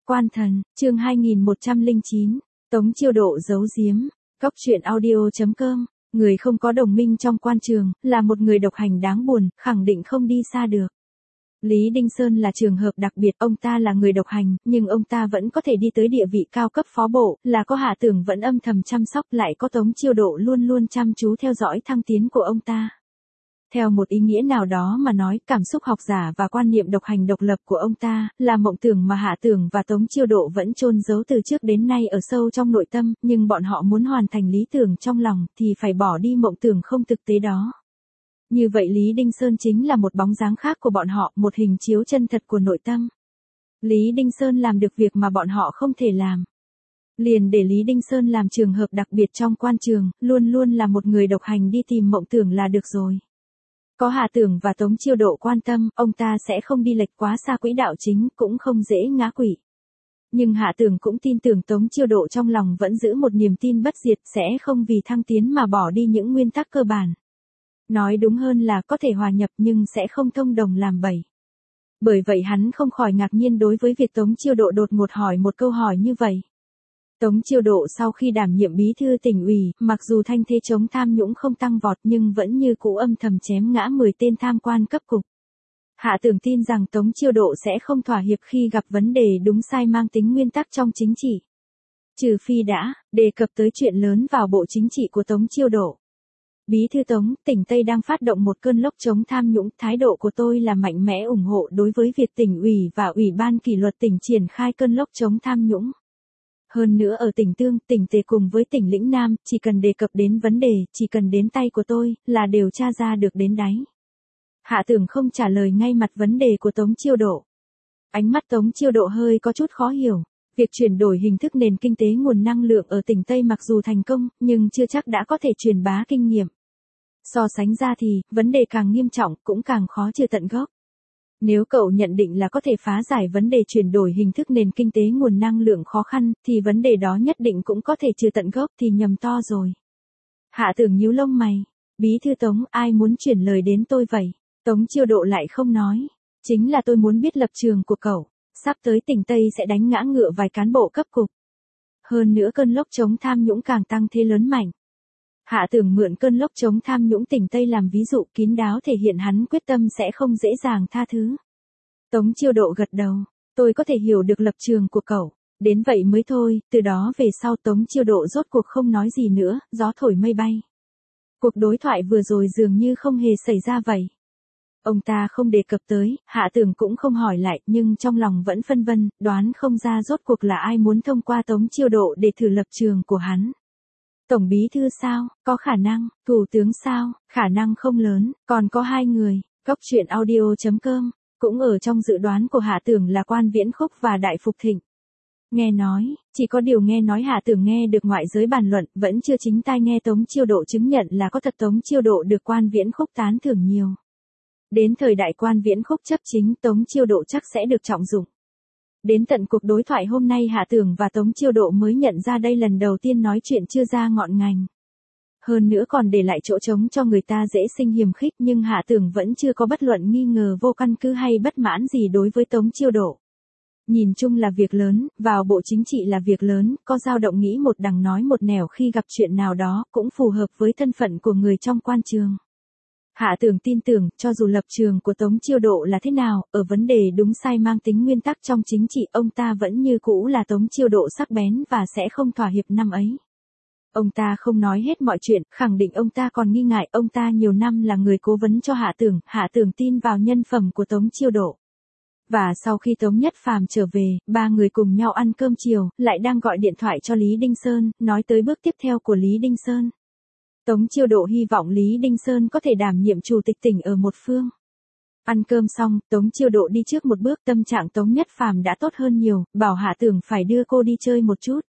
Quan thần, chương 2109, Tống Chiêu Độ giấu giếm, Cóc truyện audio.com, người không có đồng minh trong quan trường, là một người độc hành đáng buồn, khẳng định không đi xa được. Lý Đinh Sơn là trường hợp đặc biệt, ông ta là người độc hành, nhưng ông ta vẫn có thể đi tới địa vị cao cấp phó bộ, là có Hạ Tưởng vẫn âm thầm chăm sóc, lại có Tống Chiêu Độ luôn luôn chăm chú theo dõi thăng tiến của ông ta. Theo một ý nghĩa nào đó mà nói, cảm xúc học giả và quan niệm độc hành độc lập của ông ta, là mộng tưởng mà Hạ Tưởng và Tống Chiêu Độ vẫn chôn giấu từ trước đến nay ở sâu trong nội tâm, nhưng bọn họ muốn hoàn thành lý tưởng trong lòng, thì phải bỏ đi mộng tưởng không thực tế đó. Như vậy Lý Đinh Sơn chính là một bóng dáng khác của bọn họ, một hình chiếu chân thật của nội tâm. Lý Đinh Sơn làm được việc mà bọn họ không thể làm. Liền để Lý Đinh Sơn làm trường hợp đặc biệt trong quan trường, luôn luôn là một người độc hành đi tìm mộng tưởng là được rồi. Có Hạ Tưởng và Tống Chiêu Độ quan tâm, ông ta sẽ không đi lệch quá xa quỹ đạo chính, cũng không dễ ngã quỵ. Nhưng Hạ Tưởng cũng tin tưởng Tống Chiêu Độ trong lòng vẫn giữ một niềm tin bất diệt, sẽ không vì thăng tiến mà bỏ đi những nguyên tắc cơ bản. Nói đúng hơn là có thể hòa nhập nhưng sẽ không thông đồng làm bậy. Bởi vậy hắn không khỏi ngạc nhiên đối với việc Tống Chiêu Độ đột ngột hỏi một câu hỏi như vậy. Tống Chiêu Độ sau khi đảm nhiệm bí thư tỉnh ủy, mặc dù thanh thế chống tham nhũng không tăng vọt nhưng vẫn như cũ âm thầm chém ngã 10 tên tham quan cấp cục. Hạ Tưởng tin rằng Tống Chiêu Độ sẽ không thỏa hiệp khi gặp vấn đề đúng sai mang tính nguyên tắc trong chính trị. Trừ phi đã đề cập tới chuyện lớn vào bộ chính trị của Tống Chiêu Độ. Bí thư Tống, tỉnh Tây đang phát động một cơn lốc chống tham nhũng, thái độ của tôi là mạnh mẽ ủng hộ đối với việc tỉnh ủy và ủy ban kỷ luật tỉnh triển khai cơn lốc chống tham nhũng. Hơn nữa ở tỉnh Tương, tỉnh Tề cùng với tỉnh Lĩnh Nam, chỉ cần đề cập đến vấn đề, chỉ cần đến tay của tôi, là đều tra ra được đến đáy. Hạ Tưởng không trả lời ngay mặt vấn đề của Tống Chiêu Độ. Ánh mắt Tống Chiêu Độ hơi có chút khó hiểu. Việc chuyển đổi hình thức nền kinh tế nguồn năng lượng ở tỉnh Tây mặc dù thành công, nhưng chưa chắc đã có thể truyền bá kinh nghiệm. So sánh ra thì, vấn đề càng nghiêm trọng, cũng càng khó trừ tận gốc. Nếu cậu nhận định là có thể phá giải vấn đề chuyển đổi hình thức nền kinh tế nguồn năng lượng khó khăn, thì vấn đề đó nhất định cũng có thể trừ tận gốc thì nhầm to rồi. Hạ Tưởng nhíu lông mày. Bí thư Tống, ai muốn chuyển lời đến tôi vậy? Tống Chiêu Độ lại không nói. Chính là tôi muốn biết lập trường của cậu. Sắp tới tỉnh Tây sẽ đánh ngã ngựa vài cán bộ cấp cục. Hơn nữa cơn lốc chống tham nhũng càng tăng thế lớn mạnh. Hạ Tưởng mượn cơn lốc chống tham nhũng tỉnh Tây làm ví dụ kín đáo thể hiện hắn quyết tâm sẽ không dễ dàng tha thứ. Tống Chiêu Độ gật đầu, tôi có thể hiểu được lập trường của cậu, đến vậy mới thôi, từ đó về sau Tống Chiêu Độ rốt cuộc không nói gì nữa, gió thổi mây bay. Cuộc đối thoại vừa rồi dường như không hề xảy ra vậy. Ông ta không đề cập tới, Hạ Tưởng cũng không hỏi lại, nhưng trong lòng vẫn phân vân, đoán không ra rốt cuộc là ai muốn thông qua Tống Chiêu Độ để thử lập trường của hắn. Tổng bí thư sao, có khả năng, thủ tướng sao, khả năng không lớn, còn có 2 người, Cóc truyện audio.com, cũng ở trong dự đoán của Hạ Tưởng là Quan Viễn Khúc và Đại Phục Thịnh. Nghe nói, chỉ có điều nghe nói Hạ Tưởng nghe được ngoại giới bàn luận, vẫn chưa chính tai nghe Tống Chiêu Độ chứng nhận là có thật Tống Chiêu Độ được Quan Viễn Khúc tán thưởng nhiều. Đến thời đại Quan Viễn Khúc chấp chính Tống Chiêu Độ chắc sẽ được trọng dụng. Đến tận cuộc đối thoại hôm nay Hạ Tưởng và Tống Chiêu Độ mới nhận ra đây lần đầu tiên nói chuyện chưa ra ngọn ngành. Hơn nữa còn để lại chỗ trống cho người ta dễ sinh hiềm khích, nhưng Hạ Tưởng vẫn chưa có bất luận nghi ngờ vô căn cứ hay bất mãn gì đối với Tống Chiêu Độ. Nhìn chung là việc lớn, vào bộ chính trị là việc lớn, có dao động nghĩ một đằng nói một nẻo khi gặp chuyện nào đó, cũng phù hợp với thân phận của người trong quan trường. Hạ Tưởng tin tưởng, cho dù lập trường của Tống Chiêu Độ là thế nào, ở vấn đề đúng sai mang tính nguyên tắc trong chính trị, ông ta vẫn như cũ là Tống Chiêu Độ sắc bén và sẽ không thỏa hiệp năm ấy. Ông ta không nói hết mọi chuyện, khẳng định ông ta còn nghi ngại, ông ta nhiều năm là người cố vấn cho Hạ Tưởng tin vào nhân phẩm của Tống Chiêu Độ. Và sau khi Tống Nhất Phàm trở về, 3 người cùng nhau ăn cơm chiều, lại đang gọi điện thoại cho Lý Đinh Sơn, nói tới bước tiếp theo của Lý Đinh Sơn. Tống Chiêu Độ hy vọng Lý Đinh Sơn có thể đảm nhiệm chủ tịch tỉnh ở một phương. Ăn cơm xong, Tống Chiêu Độ đi trước một bước, tâm trạng Tống Nhất Phàm đã tốt hơn nhiều, bảo Hạ Tưởng phải đưa cô đi chơi một chút.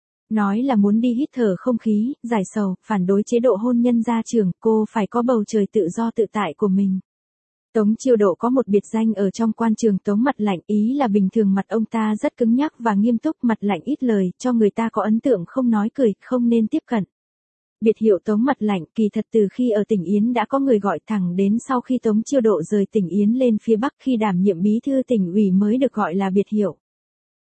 Nói là muốn đi hít thở không khí, giải sầu, phản đối chế độ hôn nhân gia trưởng, cô phải có bầu trời tự do tự tại của mình. Tống Chiêu Độ có một biệt danh ở trong quan trường Tống Mặt Lạnh, ý là bình thường mặt ông ta rất cứng nhắc và nghiêm túc, mặt lạnh ít lời, cho người ta có ấn tượng không nói cười, không nên tiếp cận. Biệt hiệu Tống Mặt Lạnh kỳ thật từ khi ở tỉnh Yến đã có người gọi, thẳng đến sau khi Tống Chiêu Độ rời tỉnh Yến lên phía Bắc khi đảm nhiệm bí thư tỉnh ủy mới được gọi là biệt hiệu.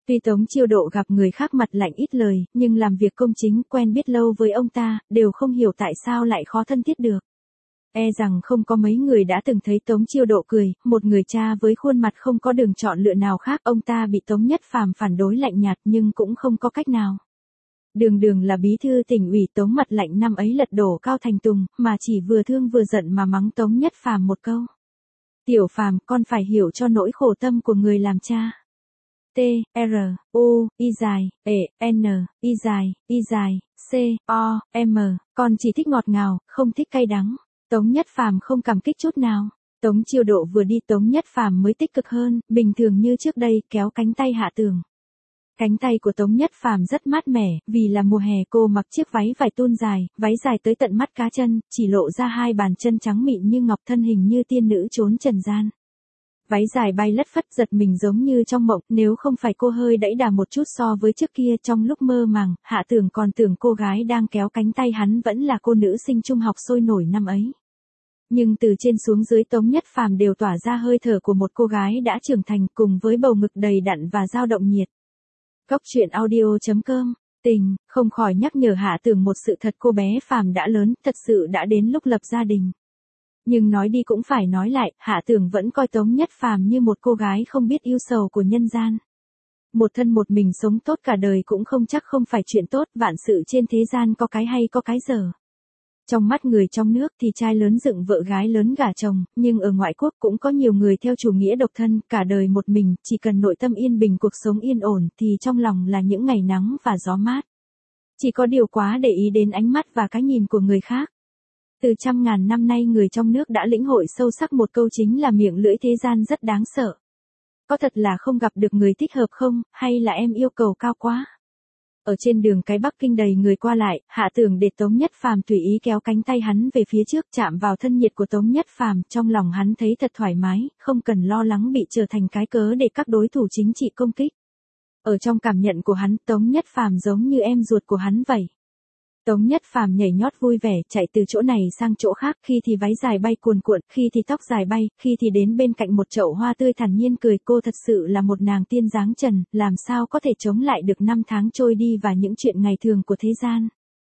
Tuy Tống Chiêu Độ gặp người khác mặt lạnh ít lời, nhưng làm việc công chính quen biết lâu với ông ta, đều không hiểu tại sao lại khó thân thiết được. E rằng không có mấy người đã từng thấy Tống Chiêu Độ cười, một người cha với khuôn mặt không có đường chọn lựa nào khác. Ông ta bị Tống Nhất Phàm phản đối lạnh nhạt nhưng cũng không có cách nào. Đường đường là bí thư tỉnh ủy, Tống mặt lạnh năm ấy lật đổ Cao Thành Tùng, mà chỉ vừa thương vừa giận mà mắng Tống Nhất Phàm một câu. Tiểu Phàm, con phải hiểu cho nỗi khổ tâm của người làm cha. T, R, U, I dài, E, N, I dài, C, O, M, con chỉ thích ngọt ngào, không thích cay đắng. Tống Nhất Phàm không cảm kích chút nào. Tống Chiêu Độ vừa đi Tống Nhất Phàm mới tích cực hơn, bình thường như trước đây kéo cánh tay Hạ Tường. Cánh tay của Tống Nhất Phàm rất mát mẻ, vì là mùa hè cô mặc chiếc váy vải thun dài, váy dài tới tận mắt cá chân, chỉ lộ ra hai bàn chân trắng mịn như ngọc, thân hình như tiên nữ trốn trần gian. Váy dài bay lất phất, giật mình giống như trong mộng, nếu không phải cô hơi đẫy đà một chút so với trước kia. Trong lúc mơ màng, Hạ Tường còn tưởng cô gái đang kéo cánh tay hắn vẫn là cô nữ sinh trung học sôi nổi năm ấy. Nhưng từ trên xuống dưới Tống Nhất Phàm đều tỏa ra hơi thở của một cô gái đã trưởng thành, cùng với bầu ngực đầy đặn và dao động nhiệt. Góc truyện audio.com, tình, không khỏi nhắc nhở Hạ Tường một sự thật: cô bé Phàm đã lớn, thật sự đã đến lúc lập gia đình. Nhưng nói đi cũng phải nói lại, Hạ Tường vẫn coi Tống Nhất Phàm như một cô gái không biết yêu sầu của nhân gian. Một thân một mình sống tốt cả đời cũng không chắc không phải chuyện tốt, vạn sự trên thế gian có cái hay có cái dở. Trong mắt người trong nước thì trai lớn dựng vợ, gái lớn gả chồng, nhưng ở ngoại quốc cũng có nhiều người theo chủ nghĩa độc thân, cả đời một mình, chỉ cần nội tâm yên bình, cuộc sống yên ổn thì trong lòng là những ngày nắng và gió mát. Chỉ có điều quá để ý đến ánh mắt và cái nhìn của người khác. Từ trăm ngàn năm nay người trong nước đã lĩnh hội sâu sắc một câu chính là miệng lưỡi thế gian rất đáng sợ. Có thật là không gặp được người thích hợp không, hay là em yêu cầu cao quá? Ở trên đường cái Bắc Kinh đầy người qua lại, Hạ Tường để Tống Nhất Phàm tùy ý kéo cánh tay hắn về phía trước, chạm vào thân nhiệt của Tống Nhất Phàm, trong lòng hắn thấy thật thoải mái, không cần lo lắng bị trở thành cái cớ để các đối thủ chính trị công kích. Ở trong cảm nhận của hắn, Tống Nhất Phàm giống như em ruột của hắn vậy. Tống Nhất Phàm nhảy nhót vui vẻ, chạy từ chỗ này sang chỗ khác, khi thì váy dài bay cuồn cuộn, khi thì tóc dài bay, khi thì đến bên cạnh một chậu hoa tươi thản nhiên cười. Cô thật sự là một nàng tiên dáng trần, làm sao có thể chống lại được năm tháng trôi đi và những chuyện ngày thường của thế gian.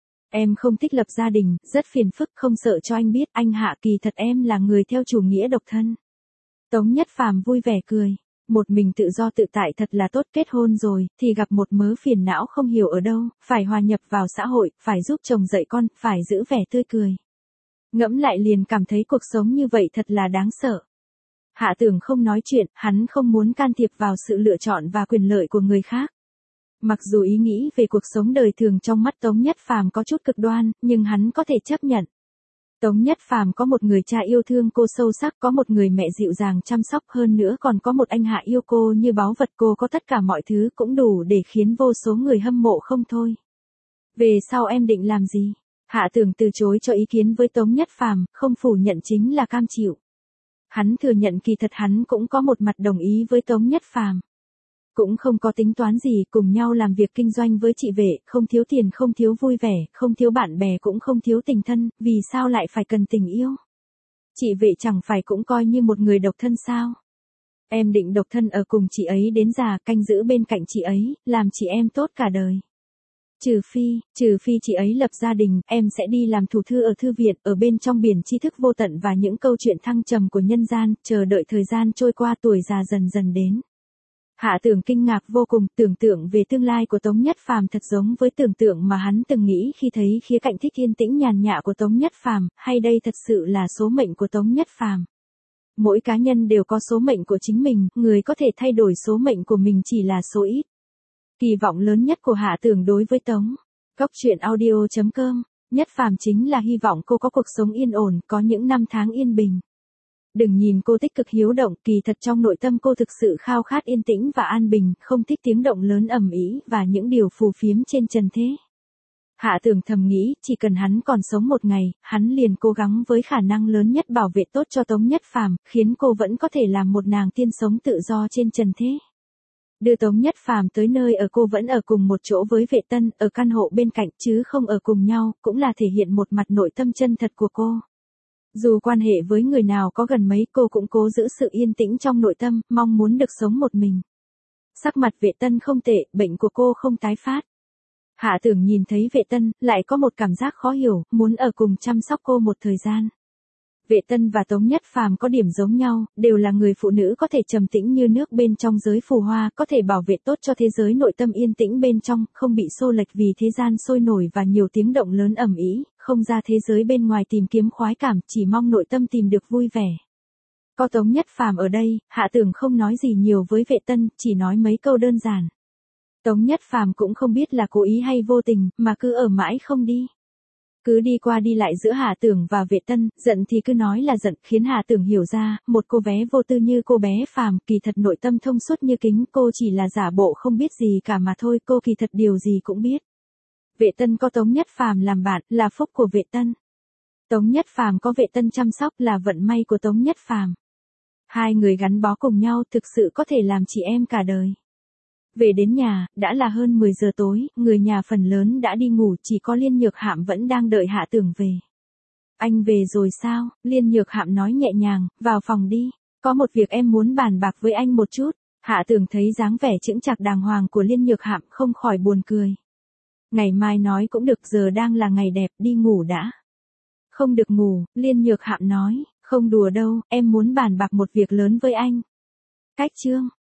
Em không thích lập gia đình, rất phiền phức, không sợ cho anh biết, anh Hạ, kỳ thật em là người theo chủ nghĩa độc thân. Tống Nhất Phàm vui vẻ cười. Một mình tự do tự tại thật là tốt, kết hôn rồi, thì gặp một mớ phiền não không hiểu ở đâu, phải hòa nhập vào xã hội, phải giúp chồng dạy con, phải giữ vẻ tươi cười. Ngẫm lại liền cảm thấy cuộc sống như vậy thật là đáng sợ. Hạ Tường không nói chuyện, hắn không muốn can thiệp vào sự lựa chọn và quyền lợi của người khác. Mặc dù ý nghĩ về cuộc sống đời thường trong mắt Tống Nhất Phàm có chút cực đoan, nhưng hắn có thể chấp nhận. Tống Nhất Phàm có một người cha yêu thương cô sâu sắc, có một người mẹ dịu dàng chăm sóc, hơn nữa còn có một anh Hạ yêu cô như báu vật. Cô có tất cả mọi thứ cũng đủ để khiến vô số người hâm mộ không thôi. Về sau em định làm gì? Hạ Tường từ chối cho ý kiến với Tống Nhất Phàm, không phủ nhận chính là cam chịu. Hắn thừa nhận kỳ thật hắn cũng có một mặt đồng ý với Tống Nhất Phàm. Cũng không có tính toán gì, cùng nhau làm việc kinh doanh với chị Vệ, không thiếu tiền, không thiếu vui vẻ, không thiếu bạn bè, cũng không thiếu tình thân, vì sao lại phải cần tình yêu? Chị Vệ chẳng phải cũng coi như một người độc thân sao? Em định độc thân ở cùng chị ấy đến già, canh giữ bên cạnh chị ấy, làm chị em tốt cả đời. Trừ phi chị ấy lập gia đình, em sẽ đi làm thủ thư ở thư viện, ở bên trong biển tri thức vô tận và những câu chuyện thăng trầm của nhân gian, chờ đợi thời gian trôi qua, tuổi già dần dần đến. Hạ Tường kinh ngạc vô cùng, tưởng tượng về tương lai của Tống Nhất Phàm thật giống với tưởng tượng mà hắn từng nghĩ khi thấy khía cạnh thích yên tĩnh nhàn nhã của Tống Nhất Phàm, hay đây thật sự là số mệnh của Tống Nhất Phàm. Mỗi cá nhân đều có số mệnh của chính mình, người có thể thay đổi số mệnh của mình chỉ là số ít. Kỳ vọng lớn nhất của Hạ Tường đối với Tống. Góc truyện audio.com, Nhất Phàm chính là hy vọng cô có cuộc sống yên ổn, có những năm tháng yên bình. Đừng nhìn cô tích cực hiếu động, kỳ thật trong nội tâm cô thực sự khao khát yên tĩnh và an bình, không thích tiếng động lớn ầm ĩ và những điều phù phiếm trên trần thế. Hạ Tường thầm nghĩ, chỉ cần hắn còn sống một ngày, hắn liền cố gắng với khả năng lớn nhất bảo vệ tốt cho Tống Nhất Phàm, khiến cô vẫn có thể làm một nàng tiên sống tự do trên trần thế. Đưa Tống Nhất Phàm tới nơi ở, cô vẫn ở cùng một chỗ với Vệ Tân, ở căn hộ bên cạnh, chứ không ở cùng nhau, cũng là thể hiện một mặt nội tâm chân thật của cô. Dù quan hệ với người nào có gần mấy, cô cũng cố giữ sự yên tĩnh trong nội tâm, mong muốn được sống một mình. Sắc mặt Vệ Tân không tệ, bệnh của cô không tái phát. Hạ Tưởng nhìn thấy Vệ Tân, lại có một cảm giác khó hiểu, muốn ở cùng chăm sóc cô một thời gian. Vệ Tân và Tống Nhất Phàm có điểm giống nhau, đều là người phụ nữ có thể trầm tĩnh như nước bên trong giới phù hoa, có thể bảo vệ tốt cho thế giới nội tâm yên tĩnh bên trong, không bị xô lệch vì thế gian sôi nổi và nhiều tiếng động lớn ầm ĩ, không ra thế giới bên ngoài tìm kiếm khoái cảm, chỉ mong nội tâm tìm được vui vẻ. Có Tống Nhất Phàm ở đây, Hạ Tưởng không nói gì nhiều với Vệ Tân, chỉ nói mấy câu đơn giản. Tống Nhất Phàm cũng không biết là cố ý hay vô tình, mà cứ ở mãi không đi. Cứ đi qua đi lại giữa Hạ Tưởng và Vệ Tân, giận thì cứ nói là giận, khiến Hạ Tưởng hiểu ra, một cô bé vô tư như cô bé Phàm, kỳ thật nội tâm thông suốt như kính, cô chỉ là giả bộ không biết gì cả mà thôi, cô kỳ thật điều gì cũng biết. Vệ Tân có Tống Nhất Phàm làm bạn, là phúc của Vệ Tân. Tống Nhất Phàm có Vệ Tân chăm sóc, là vận may của Tống Nhất Phàm. Hai người gắn bó cùng nhau thực sự có thể làm chị em cả đời. Về đến nhà, đã là hơn 10 giờ tối, người nhà phần lớn đã đi ngủ, chỉ có Liên Nhược Hạm vẫn đang đợi Hạ Tưởng về. Anh về rồi sao? Liên Nhược Hạm nói nhẹ nhàng, vào phòng đi. Có một việc em muốn bàn bạc với anh một chút. Hạ Tưởng thấy dáng vẻ chững chạc đàng hoàng của Liên Nhược Hạm không khỏi buồn cười. Ngày mai nói cũng được, giờ đang là ngày đẹp, đi ngủ đã. Không được ngủ, Liên Nhược Hạm nói, không đùa đâu, em muốn bàn bạc một việc lớn với anh. Cách chương.